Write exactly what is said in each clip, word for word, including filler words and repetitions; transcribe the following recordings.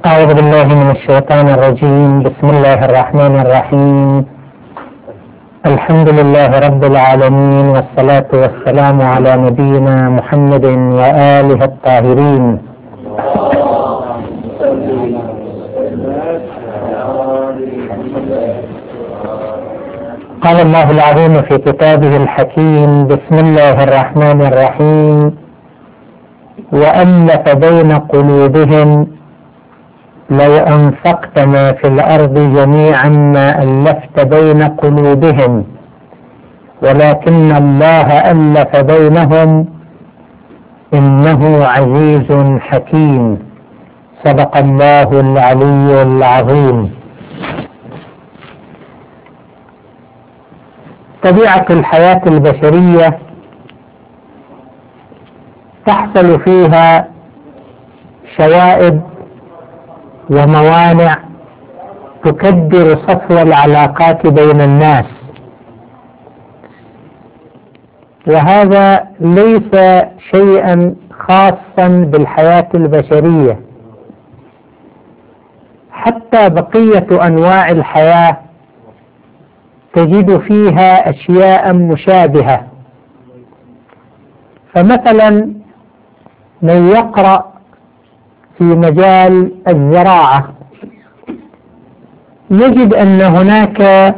أعوذ بالله من الشيطان الرجيم. بسم الله الرحمن الرحيم. الحمد لله رب العالمين، والصلاة والسلام على نبينا محمد وآله الطاهرين. قال الله العظيم في كتابه الحكيم: بسم الله الرحمن الرحيم. وألف بين قلوبهم لو أنفقت ما في الأرض جميعا ما ألفت بين قلوبهم ولكن الله ألف بينهم إنه عزيز حكيم. صدق الله العلي العظيم. طبيعة الحياة البشرية تحصل فيها شوائب وموانع تكدر صفو العلاقات بين الناس، وهذا ليس شيئا خاصا بالحياة البشرية، حتى بقية أنواع الحياة تجد فيها أشياء مشابهة. فمثلا من يقرأ في مجال الزراعة نجد أن هناك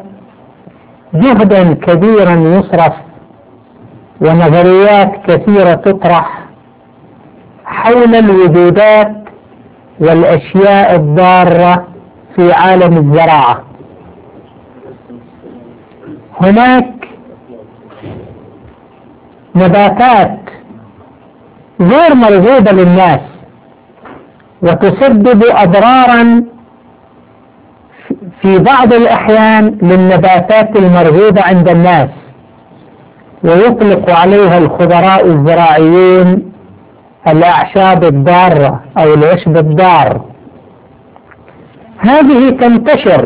جهدا كبيرا يصرف ونظريات كثيرة تطرح حول الوجودات والأشياء الضارة في عالم الزراعة. هناك نباتات غير مرغوبة للناس وتسبب أضرارا في بعض الأحيان للنباتات المرغوبة عند الناس، ويطلق عليها الخبراء الزراعيون الأعشاب الضارة أو العشب الضار. هذه تنتشر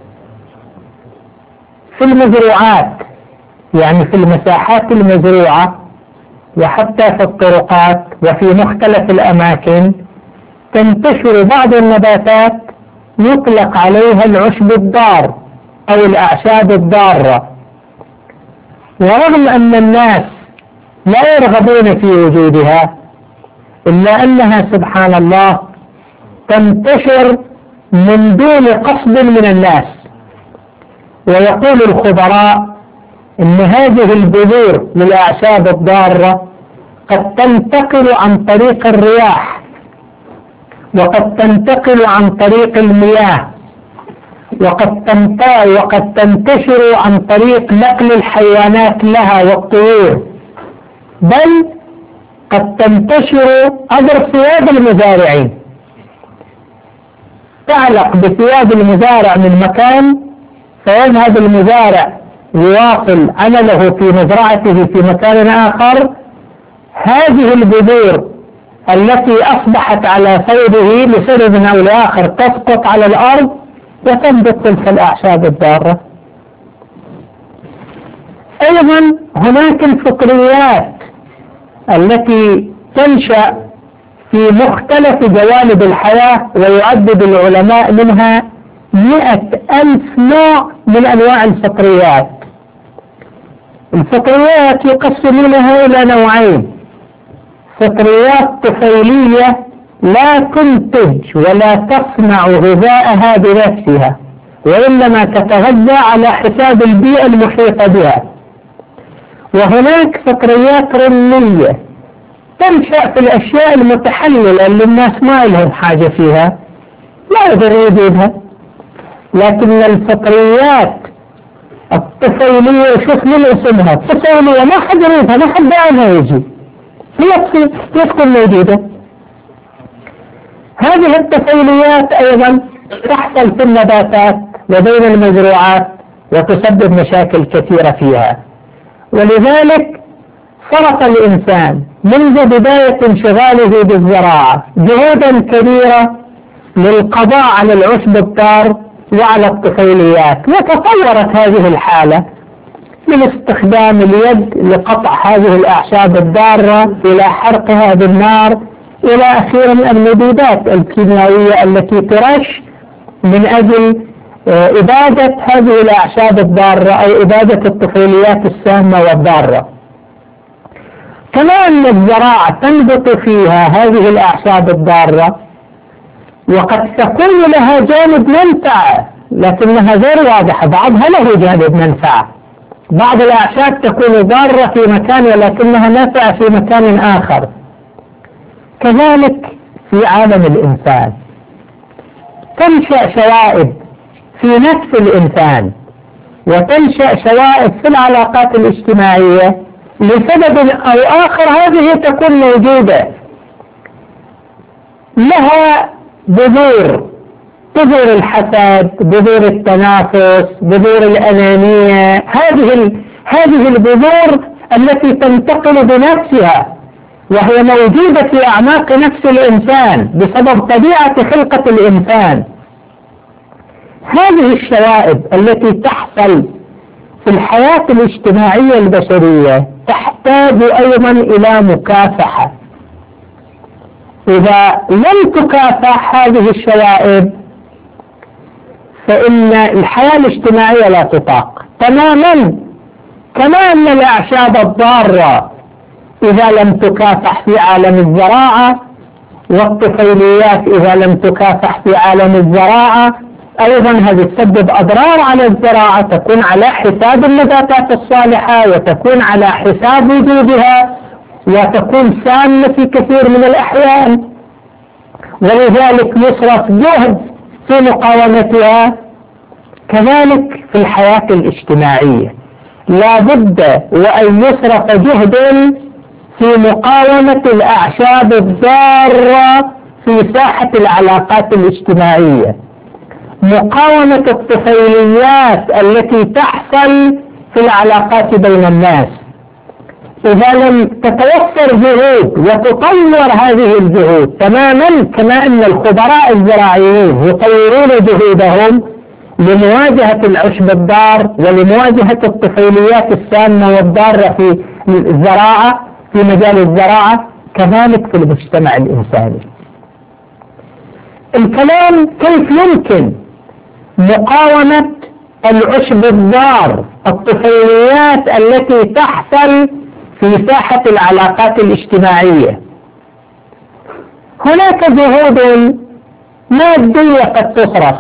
في المزروعات، يعني في المساحات المزروعة، وحتى في الطرقات وفي مختلف الأماكن تنتشر بعض النباتات يطلق عليها العشب الضار أو الأعشاب الضارة. ورغم أن الناس لا يرغبون في وجودها إلا أنها سبحان الله تنتشر من دون قصد من الناس. ويقول الخبراء إن هذه البذور للأعشاب الضارة قد تنتقل عن طريق الرياح، وقد تنتقل عن طريق المياه، وقد وقد تنتشر عن طريق نقل الحيوانات لها والطيور، بل قد تنتشر عبر ثياب المزارعين. تعلق بثياب المزارع من مكان، فيذهب المزارع يواصل عمله في مزرعته في مكان آخر. هذه البذور التي أصبحت على ثوبه لسبب أو لآخر تسقط على الأرض وتنبت تلك الأعشاب الضارة. أيضا هناك الفطريات التي تنشأ في مختلف جوانب الحياة، ويعدد العلماء منها مئة ألف نوع من أنواع الفطريات. الفطريات يقسمونها إلى نوعين: فطريات طفيلية لا تنتج ولا تصنع غذاءها بنفسها، وإنما تتغذى على حساب البيئة المحيطة بها. وهناك فطريات رمية تنشأ في الأشياء المتحللة اللي الناس ما لهم حاجة فيها، لا يقدر وجودها. لكن الفطريات الطفيلية، شوف من اسمها طفيلية، ما حد يريدها، ما حد دائما يجي، هي تصير تكون موجودة. هذه الطفيليات أيضا تحصل في النباتات وبين المزروعات وتسبب مشاكل كثيرة فيها. ولذلك صرف الإنسان منذ بداية انشغاله بالزراعة جهودا كبيرة للقضاء على العشب الضار وعلى الطفيليات، وتطورت هذه الحالة من استخدام اليد لقطع هذه الأعشاب الضارة إلى حرقها بالنار إلى أخيرا المبيدات الكيميائية التي ترش من أجل إبادة هذه الأعشاب الضارة أو إبادة الطفيليات السامة والضارة. كما أن الزراعة تنبت فيها هذه الأعشاب الضارة وقد تكون لها جانب منفعة لكنها غير واضحة، بعضها له جانب منفعة، بعض الأعشاب تكون ضارة في مكان ولكنها نافعة في مكان آخر. كذلك في عالم الإنسان تنشأ شوائب في نفس الإنسان وتنشأ شوائب في العلاقات الاجتماعية لسبب أو آخر، هذه تكون موجودة لها بذور، بذور الحسد، بذور التنافس، بذور الأنانية، هذه هذه البذور التي تنتقل بنفسها وهي موجودة في أعماق نفس الإنسان بسبب طبيعة خلقة الإنسان. هذه الشوائب التي تحصل في الحياة الاجتماعية البشرية تحتاج أيضا إلى مكافحة. إذا لم تكافح هذه الشوائب فإن الحياة الاجتماعية لا تطاق تماما، كما أن الأعشاب الضارة إذا لم تكافح في عالم الزراعة والطفيليات إذا لم تكافح في عالم الزراعة أيضا هذه تسبب أضرار على الزراعة، تكون على حساب النباتات الصالحة وتكون على حساب وجودها وتكون سامة في كثير من الأحيان، ولذلك يصرف جهد في مقاومتها. كذلك في الحياة الاجتماعية لا بد وأن يصرف جهد في مقاومة الأعشاب الضارة في ساحة العلاقات الاجتماعية، مقاومة الطفيليات التي تحصل في العلاقات بين الناس. إذا لم تتوفر جهود وتطور هذه الجهود تماما كما أن الخبراء الزراعيين يطورون جهودهم لمواجهة العشب الضار ولمواجهة الطفيليات السامة والضارة في الزراعة في مجال الزراعة، كذلك في المجتمع الإنساني. الكلام كيف يمكن مقاومة العشب الضار، الطفيليات التي تحصل في ساحة العلاقات الاجتماعية. هناك جهود مادية قد تصرف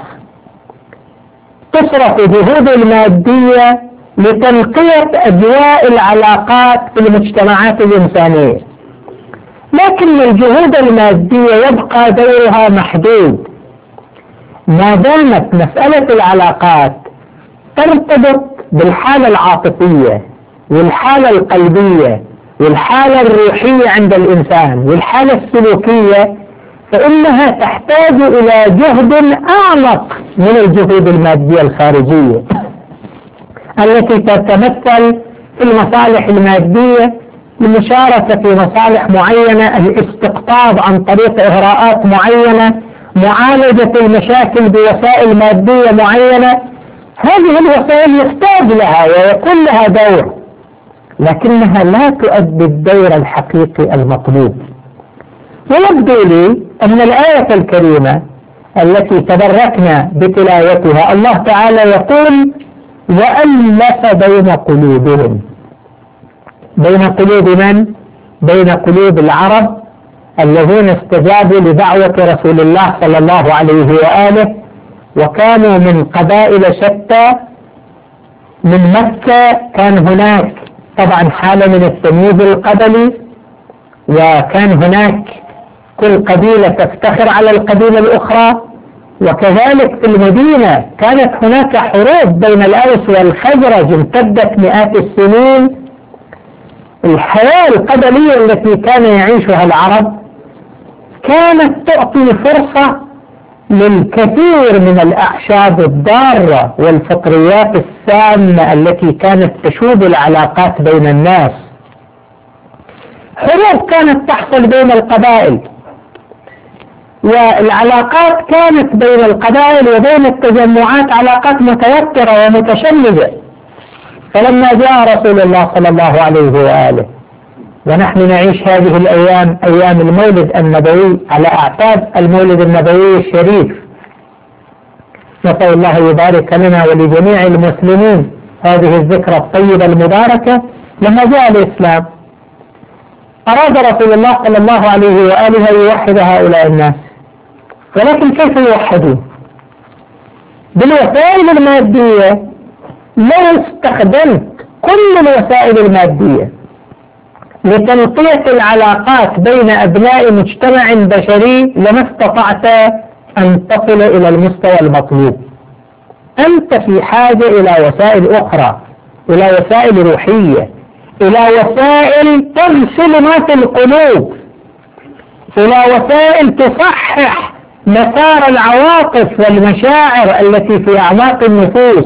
تصرف جهود المادية لتنقية أجواء العلاقات في المجتمعات الإنسانية، لكن الجهود المادية يبقى دورها محدود ما دامت مسألة العلاقات ترتبط بالحالة العاطفية والحالة القلبية والحالة الروحية عند الإنسان والحالة السلوكية، فإنها تحتاج إلى جهد أعمق من الجهود المادية الخارجية التي تتمثل في المصالح المادية، المشاركة في مصالح معينة، الاستقطاب عن طريق إغراءات معينة، معالجة المشاكل بوسائل مادية معينة. هذه الوسائل يحتاج لها ويكون لها دور، لكنها لا تؤدي الدور الحقيقي المطلوب. ويبدو لي أن الآية الكريمة التي تبركنا بتلاوتها الله تعالى يقول: وألف بين قلوبهم. بين قلوب من؟ بين قلوب العرب الذين استجابوا لدعوة رسول الله صلى الله عليه وآله وكانوا من قبائل شتى. من مكة كان هناك طبعا حالة من التمييز القبلي، وكان هناك كل قبيلة تفتخر على القبيلة الأخرى، وكذلك في المدينة كانت هناك حروب بين الأوس والخزرج امتدت مئات السنين. الحياة القبلية التي كان يعيشها العرب كانت تعطي فرصة للكثير من الأعشاب الضارة والفطريات السامة التي كانت تشوب العلاقات بين الناس. حروب كانت تحصل بين القبائل، والعلاقات كانت بين القبائل وبين التجمعات علاقات متوترة ومتشنجة. فلما جاء رسول الله صلى الله عليه وآله ونحن نعيش هذه الأيام أيام المولد النبوي على أعتاب المولد النبوي الشريف. نسأل الله يبارك لنا ولجميع المسلمين هذه الذكرى الطيبة المباركة. لما جاء الإسلام أراد رسول الله صلى الله عليه وآله أن يوحد هؤلاء الناس، ولكن كيف يوحدون؟ بالوسائل المادية. لو استخدمت كل الوسائل المادية لتنقية العلاقات بين أبناء مجتمع بشري لما استطعت أن تصل إلى المستوى المطلوب. أنت في حاجة إلى وسائل أخرى، إلى وسائل روحية، إلى وسائل تغسل ما في القلوب، إلى وسائل تصحح مسار العواطف والمشاعر التي في أعماق النفوس.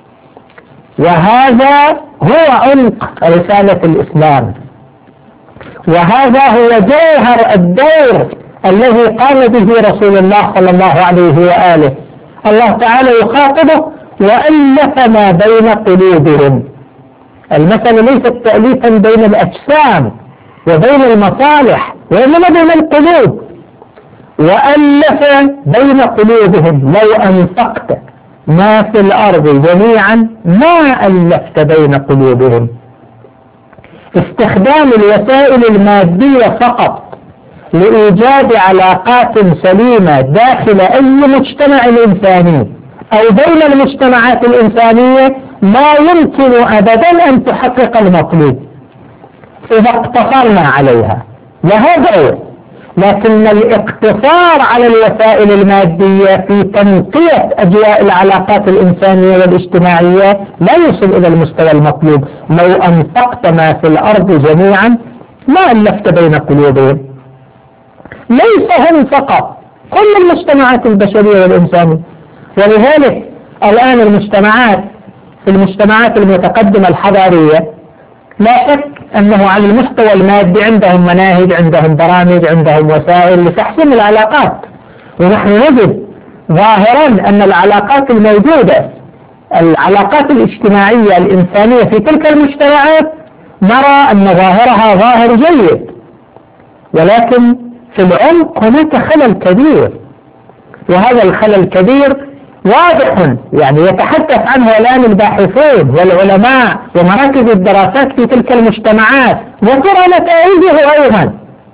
وهذا هو عمق رسالة الإسلام، وهذا هو جوهر الدور الذي قام به رسول الله صلى الله عليه وآله. الله تعالى يخاطبه وألف ما بين قلوبهم. المسألة ليست تأليفا بين الأجسام وبين المصالح، وإنما بين القلوب. وألف بين قلوبهم. لو أنفقت ما في الأرض جميعا ما ألفت بين قلوبهم. استخدام الوسائل المادية فقط لإيجاد علاقات سليمة داخل أي مجتمع إنساني أو بين المجتمعات الإنسانية لا يمكن أبدا أن تحقق المطلوب إذا اقتصرنا عليها، وهذا. لكن الاقتصار على الوسائل المادية في تنقية أجواء العلاقات الإنسانية والاجتماعية لا يصل إلى المستوى المطلوب. لو أنفقت ما في الأرض جميعا ما ألفت بين قلوبهم. ليس هم فقط، كل المجتمعات البشرية والإنسانية. ولذلك الآن المجتمعات في المجتمعات المتقدمة الحضارية لا شك أنه على المستوى المادي عندهم مناهج، عندهم برامج، عندهم وسائل لتحسين العلاقات. ونحن نجد ظاهرا أن العلاقات الموجودة، العلاقات الاجتماعية الإنسانية في تلك المجتمعات، نرى أن ظاهرها ظاهر جيد، ولكن في العمق هناك خلل كبير. وهذا الخلل الكبير واضح، يعني يتحدث عنه الآن الباحثون والعلماء ومراكز الدراسات في تلك المجتمعات، وترى نتائجه أيضا.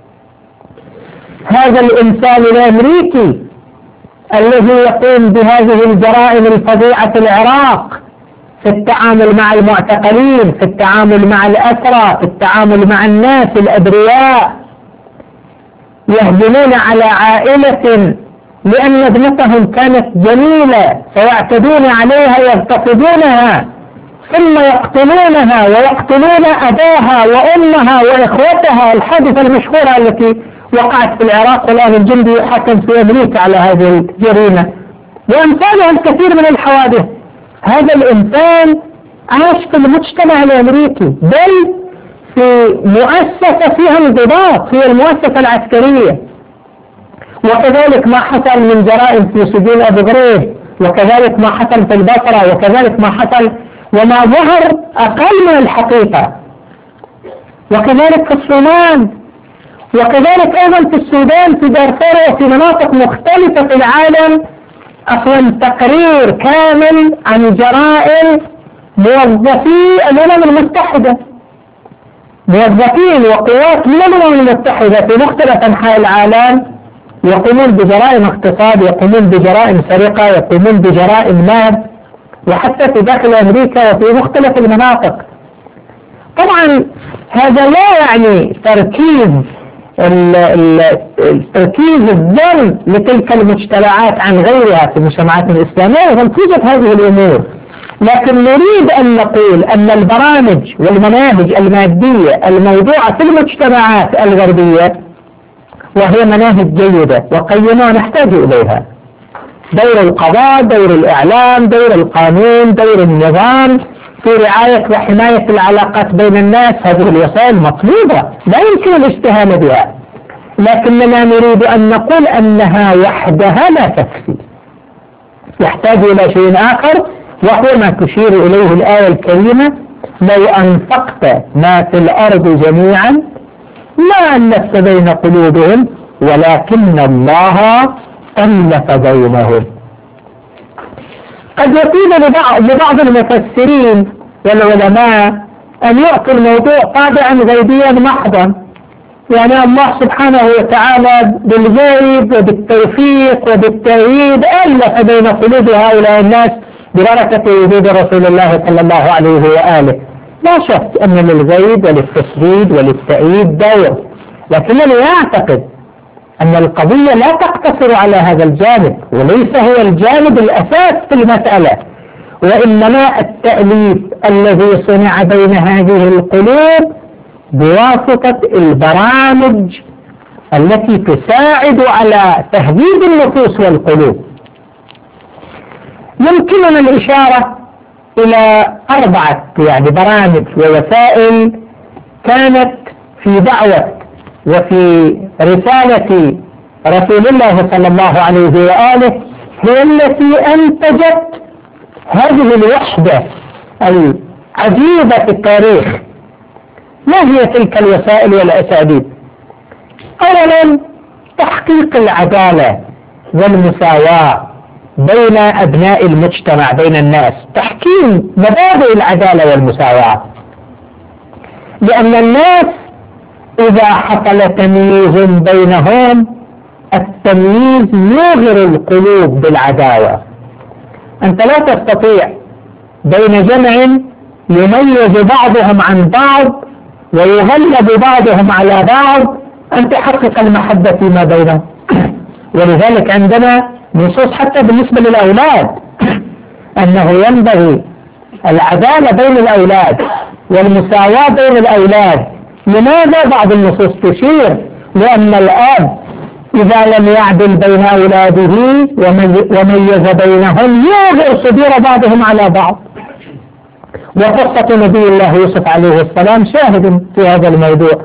هذا الإنسان الأمريكي الذي يقوم بهذه الجرائم الفظيعة في العراق، في التعامل مع المعتقلين، في التعامل مع الأسرى، في التعامل مع الناس الأبرياء، يهجمون على عائلة لأن ابنتهم كانت جميلة فيعتدون عليها ويغتصبونها، ثم يقتلونها ويقتلون أباها وأمها وإخوتها. الحادثة المشهورة التي وقعت في العراق، والآن الجندي يحكم في أمريكا على هذه الجريمة، وأمثالها الكثير من الحوادث. هذا الإنسان عاش في المجتمع الأمريكي، بل في مؤسسة فيها انضباط، هي المؤسسة العسكرية. وكذلك ما حصل من جرائم في سجون أبو غريب، وكذلك ما حصل في البصرة، وكذلك ما حصل وما ظهر أقل من الحقيقة، وكذلك في الصومال، وكذلك أيضا في السودان، في دارفور، وفي مناطق مختلفة في العالم. أصلا تقرير كامل عن جرائم موظفي الأمم المتحدة، موظفين وقوات من الأمم المتحدة في مختلف أنحاء العالم يقومون بجرائم اغتصاب، يقومون بجرائم سرقة، يقومون بجرائم نهب، وحتى في داخل أمريكا وفي مختلف المناطق. طبعا هذا لا يعني تركيز تركيز الذم لتلك المجتمعات عن غيرها في المجتمعات الإسلامية، بل توجد هذه الأمور. لكن نريد أن نقول أن البرامج والمناهج المادية الموضوعة في المجتمعات الغربية وهي مناهج جيدة وقيمة نحتاج إليها. دور القضاء، دور الإعلام، دور القانون، دور النظام في رعاية وحماية العلاقات بين الناس، هذه الوسائل مطلوبة لا يمكن الاستهانة بها، لكننا نريد أن نقول أنها وحدها لا تكفي، يحتاج إلى شيء آخر، وهو ما تشير إليه الآية الكريمة: لو أنفقت ما في الأرض جميعا ما ألفت بين قلوبهم ولكن الله ألف بينهم. قد يكون لبعض, لبعض المفسرين والعلماء أن يعطي الموضوع طابعا غيبيا محضا، يعني الله سبحانه وتعالى بالغيب وبالتوفيق وبالتأييد ألف بين قلوب هؤلاء الناس بركة وجود رسول الله صلى الله عليه وآله. لا شك أن للغيب وللتسديد وللتأييد دور، لكنني أعتقد أن القضية لا تقتصر على هذا الجانب، وليس هو الجانب الأساس في المسألة، وإنما التأليف الذي صنع بين هذه القلوب بواسطة البرامج التي تساعد على تهذيب النفوس والقلوب. يمكننا الإشارة إلى أربعة يعني برامج ووسائل كانت في دعوة وفي رسالة رسول الله صلى الله عليه وآله، هي التي أنتجت هذه الوحدة العجيبة في التاريخ. ما هي تلك الوسائل والأساليب؟ أولا تحقيق العدالة والمساواة بين أبناء المجتمع، بين الناس، تحكيم مبادئ العدالة والمساواة، لأن الناس إذا حصل تمييز بينهم التمييز يغر القلوب بالعداوة. أنت لا تستطيع بين جمع يميز بعضهم عن بعض ويغلب بعضهم على بعض أن تحقق المحبة فيما بينهم. ولذلك عندنا نصوص حتى بالنسبة للأولاد أنه ينبغي العدالة بين الأولاد والمساواة بين الأولاد. لماذا؟ بعض النصوص تشير لأن الأب إذا لم يعدل بين أولاده وميز بينهم يغر صدور بعضهم على بعض. وقصة نبي الله يوسف عليه السلام شاهد في هذا الموضوع.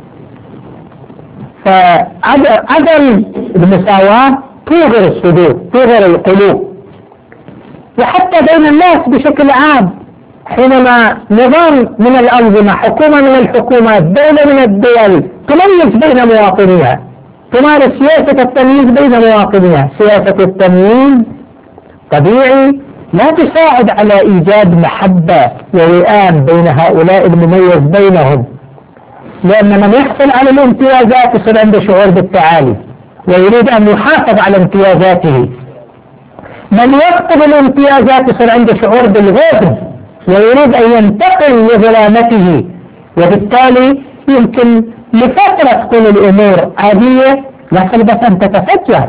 فعدم المساواة تغر الصدور، تغر القلوب. وحتى بين الناس بشكل عام، حينما نظام من الأنظمة، حكومة من الحكومات، دولة من الدول تميز بين مواطنيها، تمارس سياسة التمييز بين مواطنيها، سياسة التمييز طبيعي لا تساعد على إيجاد محبة ووئام بين هؤلاء المميز بينهم، لأن من يحصل على الامتيازات يصير عنده شعور بالتعالي ويريد أن يحافظ على امتيازاته. من يفقد الامتيازات يصير عنده شعور بالغضب ويريد أن ينتقل لظلامته، وبالتالي يمكن لفترة تكون الأمور عادية لكن بس أن تتفجر.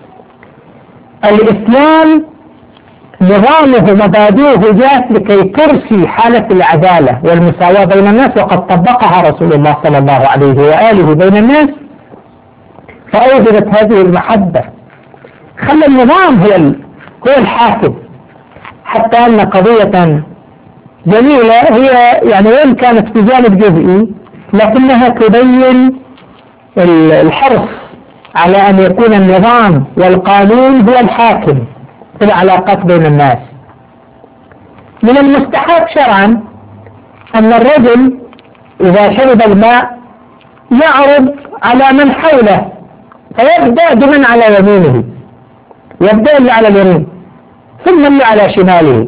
الإسلام نظامه مبادئه جاءت لكي ترسي حالة العدالة والمساواة بين الناس، وقد طبقها رسول الله صلى الله عليه وآله بين الناس، فأوجدت هذه المحبة. خلى النظام هو هو الحاكم. حتى أن قضية جميلة هي يعني وإن كانت في جانب جزئي لكنها تبين الحرص على أن يكون النظام والقانون هو الحاكم في العلاقات بين الناس. من المستحب شرعا أن الرجل إذا شرب الماء يعرض على من حوله، فيبدأ بمن على يمينه، يبدأ اللي على اليمين ثم اللي على شماله،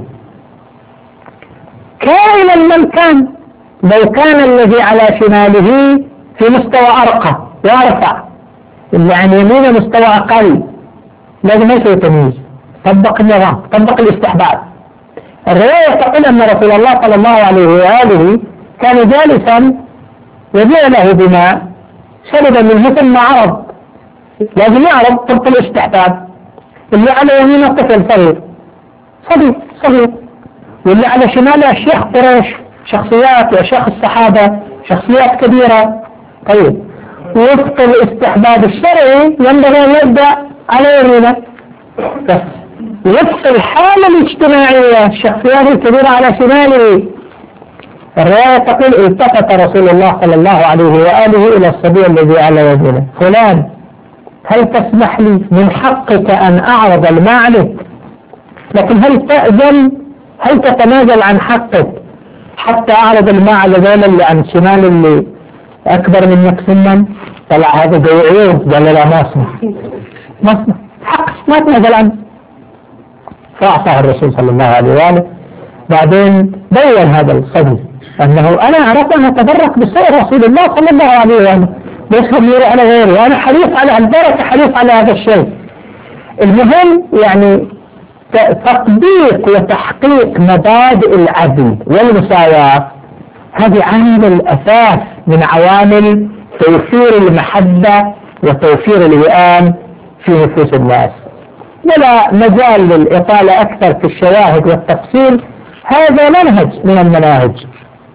كائنا من كان. لو كان الذي على شماله في مستوى أرقى وأرفع، اللي عن يمينه مستوى أقل، لازم يسوي تمييز. طبق النظام، طبق الاستحباب. الرواية تقول أن رسول الله صلى الله عليه وآله كان جالسا وجاء له بماء شرب منه ثم عرض، لازم يعرض طبق الاستحباب. اللي على يمينه طفل صغير صغير صغير، واللي على شماله الشيخ قريش، شخصيات وشيخ الصحابة، شخصيات كبيرة. طيب وفق الاستحباب الشرعي ينبغي أن يبدأ على يمينه، بس وفق الحالة الاجتماعية الشخصيات الكبيرة على شماله. الرواية تقول التفت رسول الله صلى الله عليه وآله إلى الصبي الذي على يمينه: فلان هل تسمح لي من حقك أن أعرض الماء عليك؟ لكن هل تأذن، هل تتنازل عن حقك حتى أعرض الماء على ذلك اللي عن شمال اللي أكبر منك سنا، طلع هذا ذوي عيوب، قال لا ما اسمع ما اسمع حق ما تنزل عنه، فأعطاه الرسول صلى الله عليه وآله. بعدين بين هذا الصبي أنه أنا أردت أن أتبرك بسير رسول الله صلى الله عليه وآله، ليس يرى على غيره، أنا حريص على البركة، حريص على هذا الشيء. المهم يعني تطبيق وتحقيق مبادئ العدل والمساواة، هذه عامل أساس من عوامل توفير المحبة وتوفير الوئام في نفوس الناس. ولا مجال للإطالة أكثر في الشواهد والتفصيل، هذا منهج من المناهج.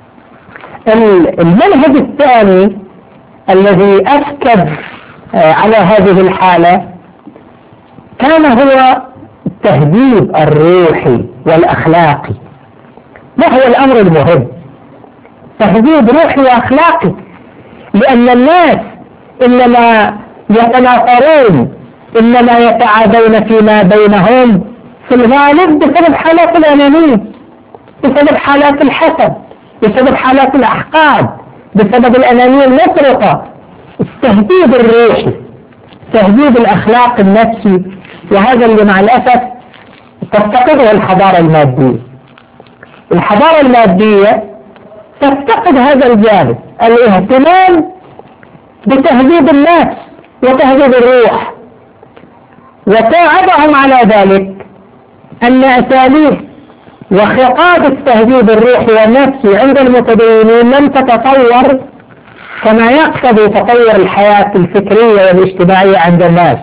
المنهج الثاني الذي أكد على هذه الحالة كان هو التهذيب الروحي والأخلاقي. ما هو الأمر المهم؟ تهذيب روحي وأخلاقي، لأن الناس إنما يتناصرون، إنما يتعادون فيما بينهم في الغالب بسبب حالات الأنانية، بسبب حالات الحسد، بسبب حالات الأحقاد، بسبب الأنانية المفرطة. التهذيب الروحي، تهذيب الأخلاق النفسي، وهذا اللي مع الأسف تفتقده الحضارة المادية. الحضارة المادية تفتقد هذا الجانب، الاهتمام بتهذيب النفس وتهذيب الروح. وساعدهم على ذلك أن أساليب وخطاب التهذيب الروحي والنفسي عند المتدينين لم تتطور كما يقتضي تطور الحياة الفكرية والاجتماعية عند الناس.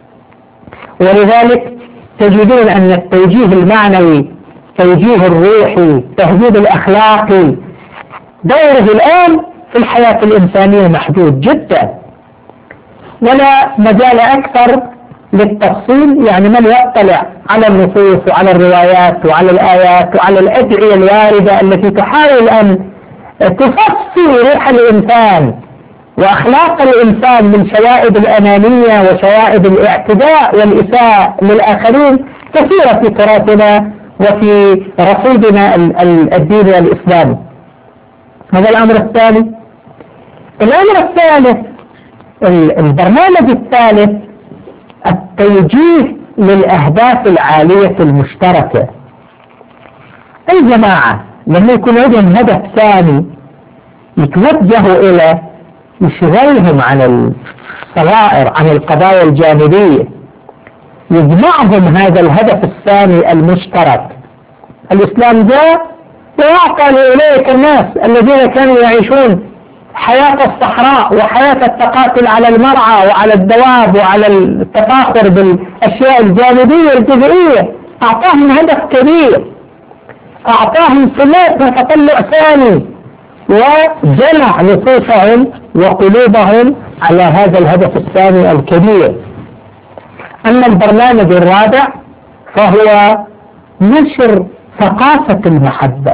ولذلك تجدون أن التوجيه المعنوي، التوجيه الروحي، التهذيب الأخلاقي، دوره الآن في الحياة الإنسانية محدود جدا، ولا مجال أكثر للتفصيل. يعني من يطلع على النصوص وعلى الروايات وعلى الآيات وعلى الأدعية الواردة التي تحاول أن تفصل روح الإنسان وأخلاق الإنسان من شوائب الأنانية وشوائب الاعتداء والإساءة للآخرين، كثيرة في تراثنا وفي رصيدنا الديني الإسلامي. هذا الأمر الثاني. الأمر الثالث، البرنامج الثالث، التوجيه للأهداف العالية المشتركة. الجماعة لما يكون عندهم هدف ثاني يتوجهوا إلى يشغلهم عن الصغائر، عن القضايا الجانبية، يجمعهم هذا الهدف الثاني المشترك. الإسلام جاء ويعطى لأولئك الناس الذين كانوا يعيشون حياة الصحراء وحياة التقاتل على المرعى وعلى الدواب وعلى التفاخر بالأشياء الجانبية الجزئية، أعطاهم هدف كبير، أعطاهم سلوك وتطلع ثاني، وجمع نفوسهم وقلوبهم على هذا الهدف الثاني الكبير. أما البرنامج الرابع فهو نشر ثقافة المحبة،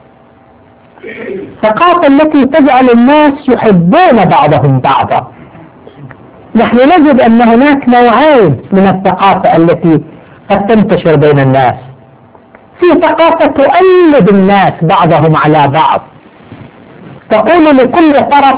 الثقافة التي تجعل الناس يحبون بعضهم بعضا. نحن نجد أن هناك نوعين من الثقافة التي قد تنتشر بين الناس. في ثقافة تؤلب الناس بعضهم على بعض، تقول لكل طرف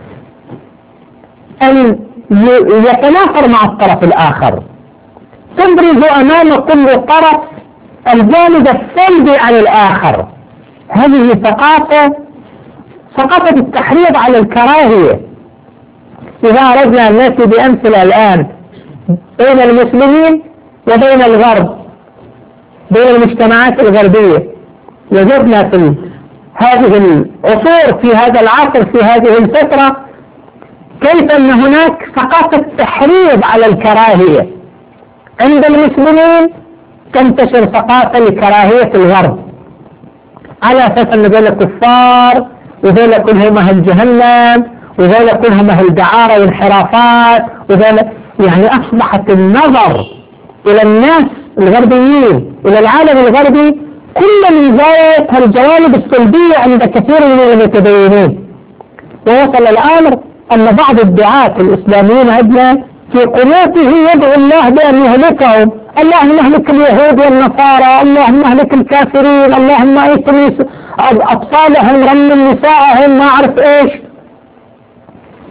أن يتنافر مع الطرف الآخر، تبرز أمام كل طرف الجانب السلبي عن الآخر. هذه ثقافة ثقافة التحريض على الكراهية. إذا أردنا أن نأتي بأمثلة الآن بين المسلمين وبين الغرب، بين المجتمعات الغربية، وجدنا في هذه العصور، في هذا العصر، في هذه الفترة، كيف أن هناك ثقافة تحريض على الكراهية. عند المسلمين تنتشر ثقافة لكراهية الغرب، على أساس أن ذولا كفار، وذولا كلهم أهل جهنم، وذولا كلهم أهل دعارة وانحرافات، وذولا يعني أصبحت النظر إلى الناس الغربيين، إلى العالم الغربي، كل من زاوية الجوانب السلبية عند كثير من المتدينين. ووصل الأمر أن بعض الدعاة الإسلاميين عندنا في قناته يدعو الله بأن يهلكهم، اللهم اهلك اليهود والنصارى، اللهم اهلك الكافرين، اللهم ايتم أطفالهم، رمم نساءهم، ما أعرف إيش.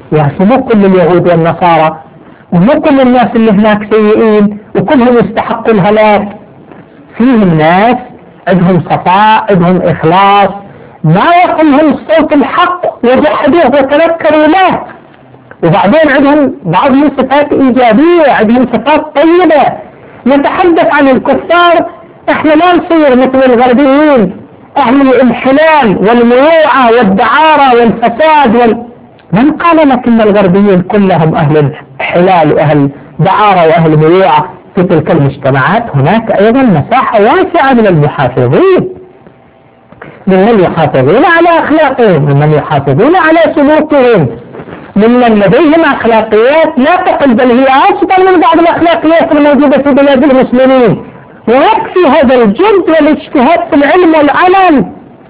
يعني مو كل اليهود والنصارى ومو كل الناس اللي هناك سيئين وكلهم يستحقوا الهلاك. فيهم ناس عندهم صفاء، عندهم إخلاص، ما يقلهم صوت الحق وجحدوه وتنكروا له، وبعدين عندهم بعضهم صفات إيجابية، عندهم صفات طيبة. نتحدث عن الكفار، احنا لا نصير مثل الغربيين أهل الانحلال والمروعة والدعارة والفساد وال... من قال لك إن الغربيين كلهم أهل انحلال وأهل دعارة وأهل مروعة؟ في تلك المجتمعات هناك أيضا مساحة واسعة من المحافظين، ممن يحافظون على أخلاقهم، ممن يحافظون على سلوكهم، ممن لديهم أخلاقيات لا تقل بل هي أفضل من بعض الأخلاقيات الموجودة في بلاد المسلمين. ويكفي هذا الجد والاجتهاد في العلم والعمل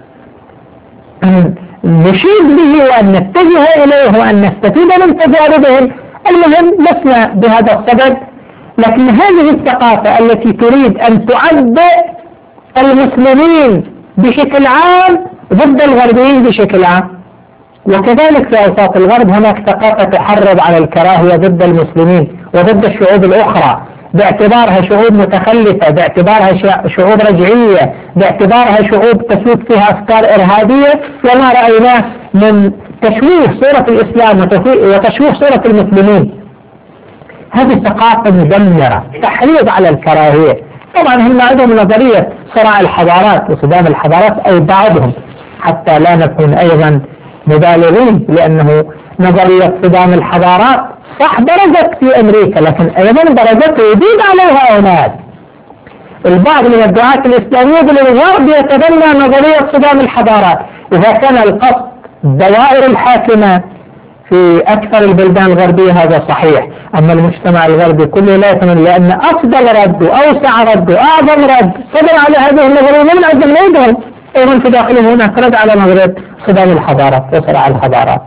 نشيد به وأن نتجه إليه وأن نستفيد من تجاربهم. المهم لسنا بهذا الصدد، لكن هذه الثقافة التي تريد أن تعبئ المسلمين بشكل عام ضد الغربيين بشكل عام. وكذلك في أوساط الغرب هناك ثقافة تحرض على الكراهية ضد المسلمين وضد الشعوب الأخرى باعتبارها شعوب متخلفة، باعتبارها شعوب رجعية، باعتبارها شعوب تسود فيها أفكار إرهابية، وما رأيناه من تشويه صورة الإسلام وتشويه صورة المسلمين. هذه ثقافة مدمرة تحريض على الكراهية. طبعا هم عندهم نظرية صراع الحضارات وصدام الحضارات أو بعضهم، حتى لا نكون أيضا مبالغين، لأنه نظرية صدام الحضارات صح برزت في أمريكا، لكن أيضا برزت وجود عليها هناك. البعض من الدعاة الإسلامية بالغرب يتبنى نظرية صدام الحضارات، إذا كان القصد الدوائر الحاكمة في أكثر البلدان الغربية هذا صحيح، أما المجتمع الغربي كله لا يتمنى، لأن أفضل رد وأوسع رد وأعظم رد صدر على هذه النظرية من عندهم أيضا أيضا في داخلهم هناك رد على نظرية صدام الحضارات وصراع الحضارات.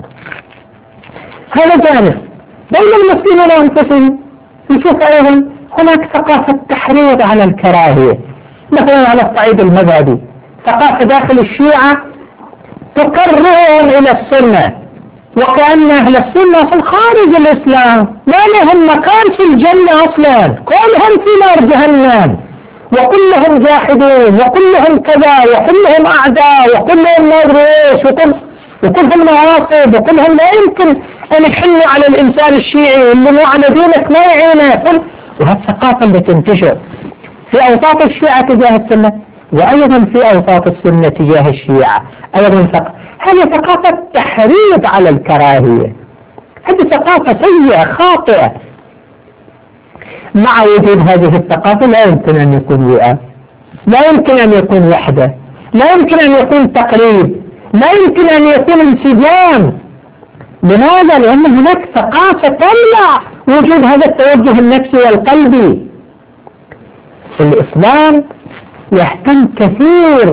هذا جانب. بين المسلمين أنفسهم نشوف أيضا هناك ثقافة تحريض على الكراهية، مثلا على الصعيد المذهبي ثقافة داخل الشيعة تكرههم إلى السنة، وكأن أهل السنة في خارج الإسلام ما لهم مكان في الجنة أصلا، كلهم في نار جهنم، وكلهم جاحدون وكلهم كذا وكلهم أعداء وكلهم ما أدري إيش وكل وكلهم نواصب وكلهم لا يمكن أن يحلوا على الإنسان الشيعي اللي مو على دينك ما يعينه. وهالثقافة اللي تنتشر في أوساط الشيعة تجاه السنة، وأيضا في أوساط السنة تجاه الشيعة أيضا ثقافة. هذه ثقافة تحريض على الكراهية، هذه ثقافة سيئة خاطئة. مع وجود هذه الثقافة لا يمكن أن يكون وئام، لا يمكن أن يكون وحدة، لا يمكن أن يكون تقريب، لا يمكن أن يكون انسجام. لماذا؟ لأن هناك ثقافة تمنع وجود هذا التوجه النفسي والقلبي. الإسلام يهتم كثير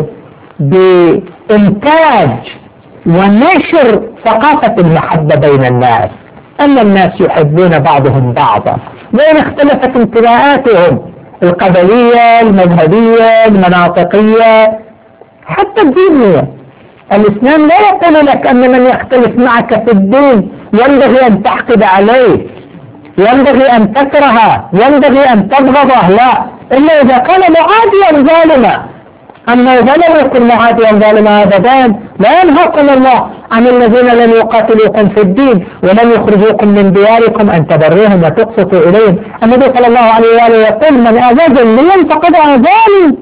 بإنتاج ونشر ثقافة المحبة بين الناس، أن الناس يحبون بعضهم بعضا وإن اختلفت انتماءاتهم القبلية المذهبية المناطقية حتى الدينية. الإسلام لا يقول لك أن من يختلف معك في الدين ينبغي أن تحقد عليه، ينبغي أن تكرهه، ينبغي أن تبغضه، لا، إلا إذا كان معاديا ظالما. أما إذا لم يكن معاديا ظالما أبدا لا ينهاكم الله عن الذين لم يقاتلوكم في الدين ولم يخرجوكم من دياركم أن تبروهم وتقسطوا إليهم. النبي صلى الله عليه وآله يقول من آذى ذميا فقد آذاني.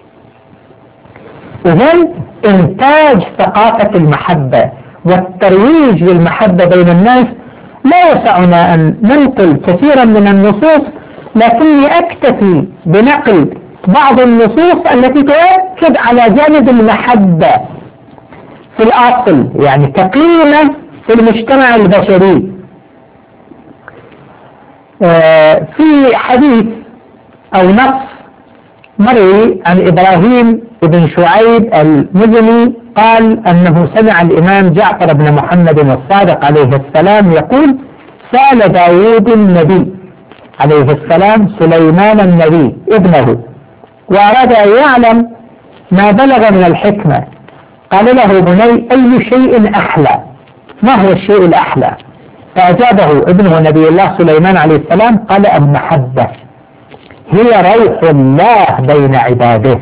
إذن إنتاج ثقافة المحبة والترويج للمحبة بين الناس لا يسعنا أن ننقل كثيرا من النصوص، لكني أكتفي بنقل بعض النصوص التي تؤكد على جانب المحبة في الأصل، يعني كقيمة في المجتمع البشري. آه في حديث أو نص مروي عن إبراهيم بن شعيب المزني قال أنه سمع الإمام جعفر بن محمد الصادق عليه السلام يقول: سأل داود النبي عليه السلام سليمان النبي ابنه وأراد أن يعلم ما بلغ من الحكمة، قال له: بني أي شيء أحلى؟ ما هو الشيء الأحلى؟ فأجابه ابنه نبي الله سليمان عليه السلام قال المحبة هي روح الله بين عباده.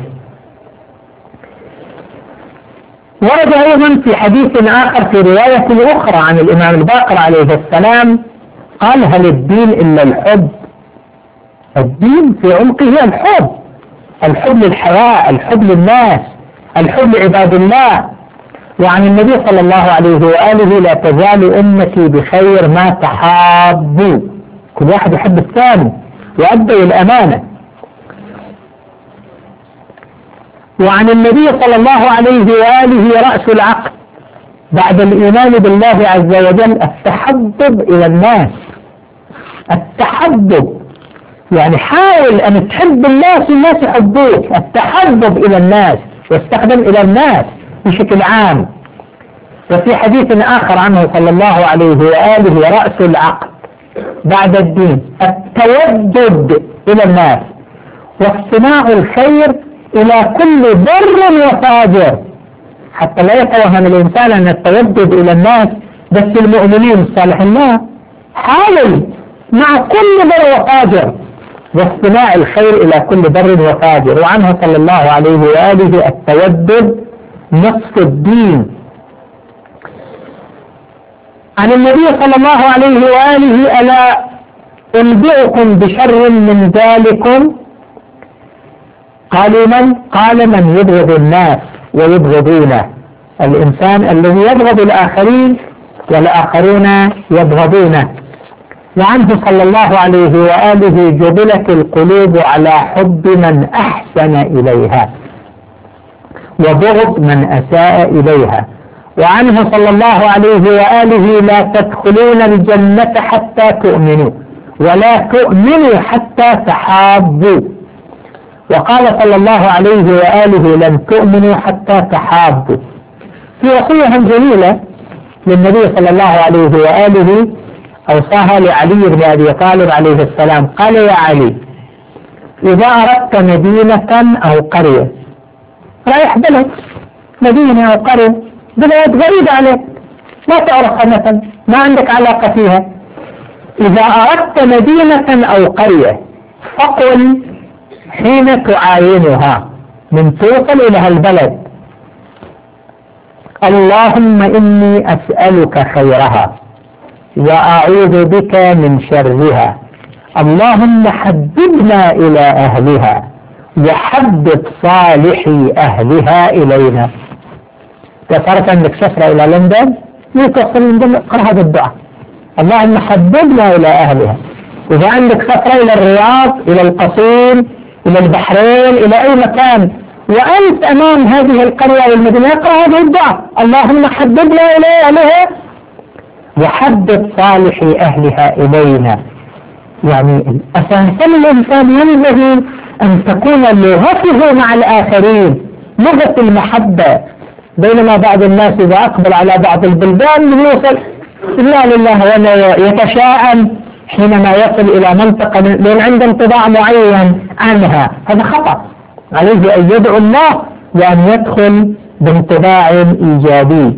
ورد أيضا في حديث آخر في رواية أخرى عن الإمام الباقر عليه السلام قال هل الدين إلا الحب؟ الدين في عمقه الحب، الحب للحياة، الحب للناس، الحب لعباد الله. وعن النبي صلى الله عليه وآله لا تزال أمتي بخير ما تحابوا، كل واحد يحب الثاني وأدوا الأمانة. وعن النبي صلى الله عليه وآله رأس العقل بعد الإيمان بالله عز وجل التحبب إلى الناس. التحبب يعني حاول أن تحب الناس والناس يحبوك، التحبب إلى الناس، واستخدم إلى الناس بشكل عام. وفي حديث آخر عنه صلى الله عليه وآله رأس العقل بعد الدين التودد إلى الناس واصطناع الخير إلى كل بر وفاجر، حتى لا يتوهم الإنسان أن التودد إلى الناس بس المؤمنين الصالحين، لا، حاول مع كل بر وفاجر واصطناع الخير إلى كل بر وفاجر. وعنه صلى الله عليه وآله التودد نصف الدين. عن النبي صلى الله عليه وآله ألا أنبئكم بشر من ذلكم؟ قالوا من؟ قال من يبغض الناس ويبغضونه، الإنسان الذي يبغض الآخرين والآخرون يبغضونه. وعنه صلى الله عليه وآله جبلت القلوب على حب من أحسن إليها وبغض من أساء إليها. وعنه صلى الله عليه وآله لا تدخلون الجنة حتى تؤمنوا ولا تؤمنوا حتى تحابوا. وقال صلى الله عليه وآله لن تؤمنوا حتى تحابوا. في وصية جميلة للنبي صلى الله عليه وآله أوصاها لعلي بن أبي طالب عليه السلام، قال يا علي إذا أردت مدينة أو قرية، رايح بلد مدينة أو قرية بلد غريب عليك ما تعرفها مثلا ما عندك علاقة فيها، إذا أردت مدينة أو قرية فقل حين تعاينها من توصل إلى هالبلد اللهم إني أسألك خيرها وأعوذ بك من شرها، اللهم حببنا إلى أهلها وحبب صالحي أهلها إلينا. صارت عندك سفرة إلى لندن يتصل لندن اقرأ هذا الدعاء اللهم حببنا إلى أهلها. إذا عندك سفرة إلى الرياض إلى القصيم إلى البحرين إلى أي مكان وأنت أمام هذه القرية والمدينة اقرأ هذا الدعاء اللهم حببنا إلى أهلها وحبب صالحي أهلها إلينا. يعني أساسا الإنسان ينبغي أن تكون لغته مع الآخرين لغة المحبة، بينما بعض الناس إذا أقبل على بعض البلدان يوصل لا لله ولا يتشاءم حينما يصل إلى منطقة لأن عنده انطباع معين عنها، هذا خطأ. عليه أن يدعو الله وأن يدخل بانطباع إيجابي.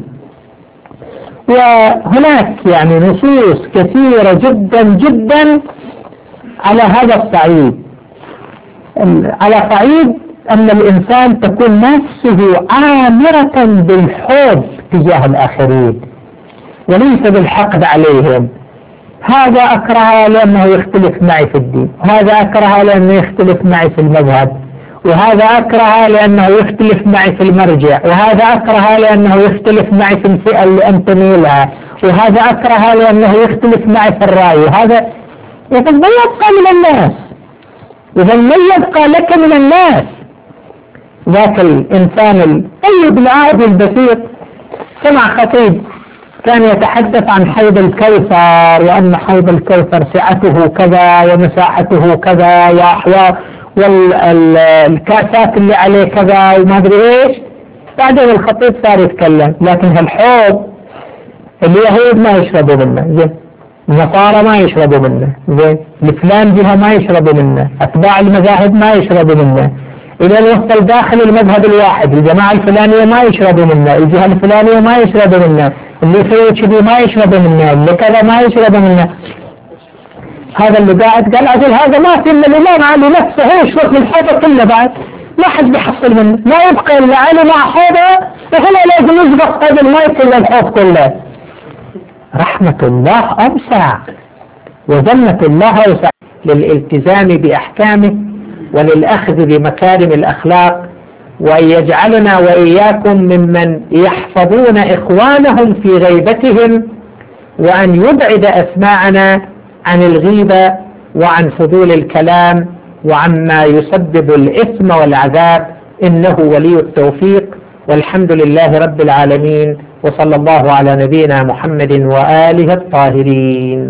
وهناك يعني نصوص كثيرة جدا جدا على هذا الصعيد، على صعيد أن الإنسان تكون نفسه عامرة بالحب تجاه الآخرين وليس بالحقد عليهم. هذا أكره لأنه يختلف معي في الدين، هذا أكره لأنه يختلف معي في المذهب، وهذا أكره لأنه يختلف معي في المرجع، وهذا أكره لأنه يختلف معي في الفئة اللي أنتمي لها، وهذا أكره لأنه يختلف معي في الرأي، وهذا إذا ما يبقى من الناس، إذا ما يبقى لك من الناس. ذاك الإنسان الطيب العادي البسيط سمع خطيب كان يتحدث عن حوض الكوثر وأن حوض الكوثر سعته كذا ومساحته كذا وأحواض والكاسات اللي عليه كذا وما أدري إيش. بعدين الخطيب صار يتكلم، لكن هالحوض اليهود ما يشربوا منه، زين، النصارى ما يشربوا منه، زين، الفلان جهة ما يشربوا منه، أتباع المذاهب ما يشربوا منه، إلى الوصل داخل المذهب الواحد الجماعة الفلانية ما يشربوا منه، الجهة الفلانية ما يشربوا منه، اللي فيه كذي ما يشرب منه، اللي كذا ما يشرب منه. هذا اللي قاعد قال أقول هذا ما في إلا الإمام علي نفسه هو يشرب من الحوض كله، بعد ما حد بيحصل منه، ما يبقى إلا علي مع حوضه، وهنا لازم يسبق هذا الماء كله الحوض كله. رحمة الله أوسع وجنة الله أوسع للالتزام بأحكامه وللأخذ بمكارم الأخلاق، وأن يجعلنا وإياكم ممن يحفظون إخوانهم في غيبتهم، وأن يبعد أسماعنا عن الغيبة وعن فضول الكلام وعما يسبب الإثم والعذاب، إنه ولي التوفيق. والحمد لله رب العالمين، وصلى الله على نبينا محمد وآله الطاهرين.